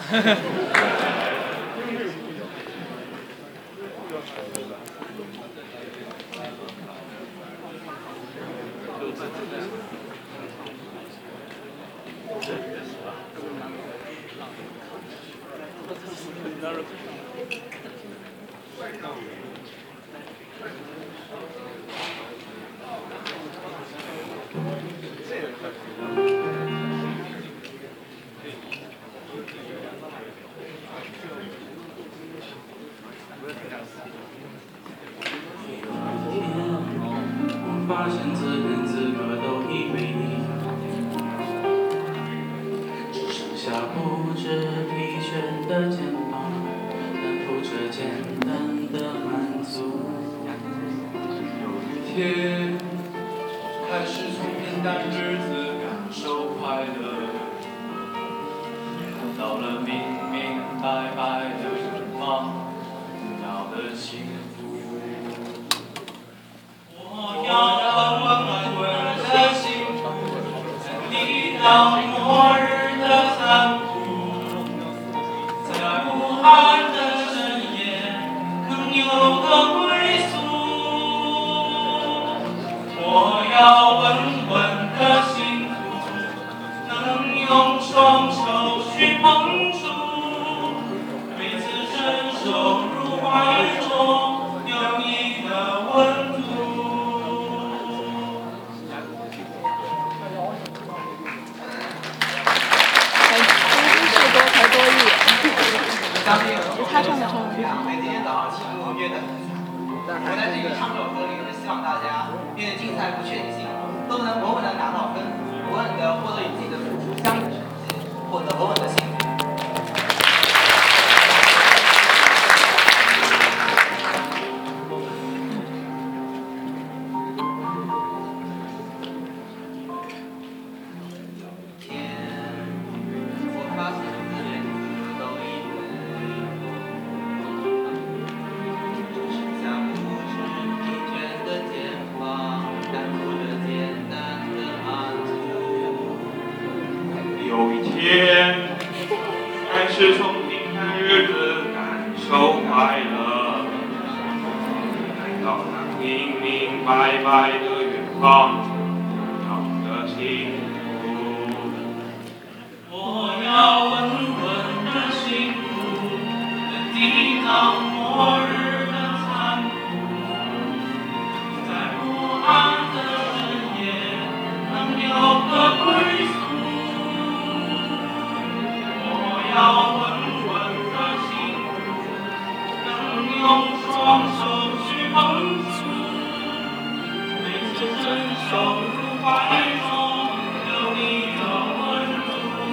发现自人自个都以为你，只剩下不知疲倦的肩膀，担负着简单的满足。有一天，开始从平淡日子感受快乐，看到了明明白白的愿望，要的幸福。我要稳稳的幸福，能抵挡末日的残酷，在不安的深夜能有个归宿。我要稳稳的幸福，能用双手去碰触，每次伸手入怀中有你的温度。 相信他唱的唱对，今天早上题目约的很早。我在这里唱这首歌里是希望大家面对竞赛不确定性，都能稳稳的拿到分，稳稳的获得与自己的付出相应的成绩，获得稳稳的幸福。 有一天，开始从平淡日子感受快乐，看到那明明白白的远方，要的幸福。我要稳稳的幸福，能抵挡末日的残酷，在不安的深夜能有个归宿。要稳稳的幸福，能用双手去碰触，每次伸手入怀中有你的温度。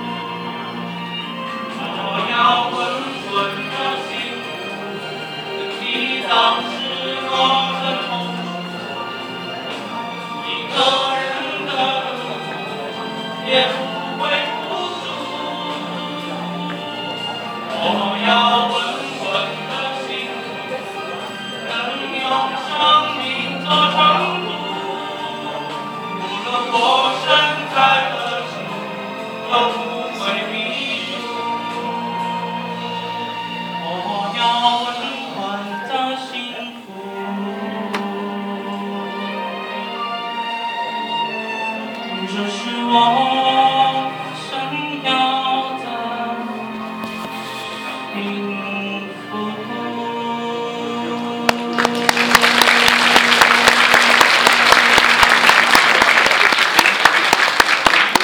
我要稳稳的幸福，能抵挡失落的痛楚，一个人的路也不会孤独。我要稳稳的幸福，能用生命做程度，无论我身在何处，都不会迷路。我要稳稳的幸福，这是我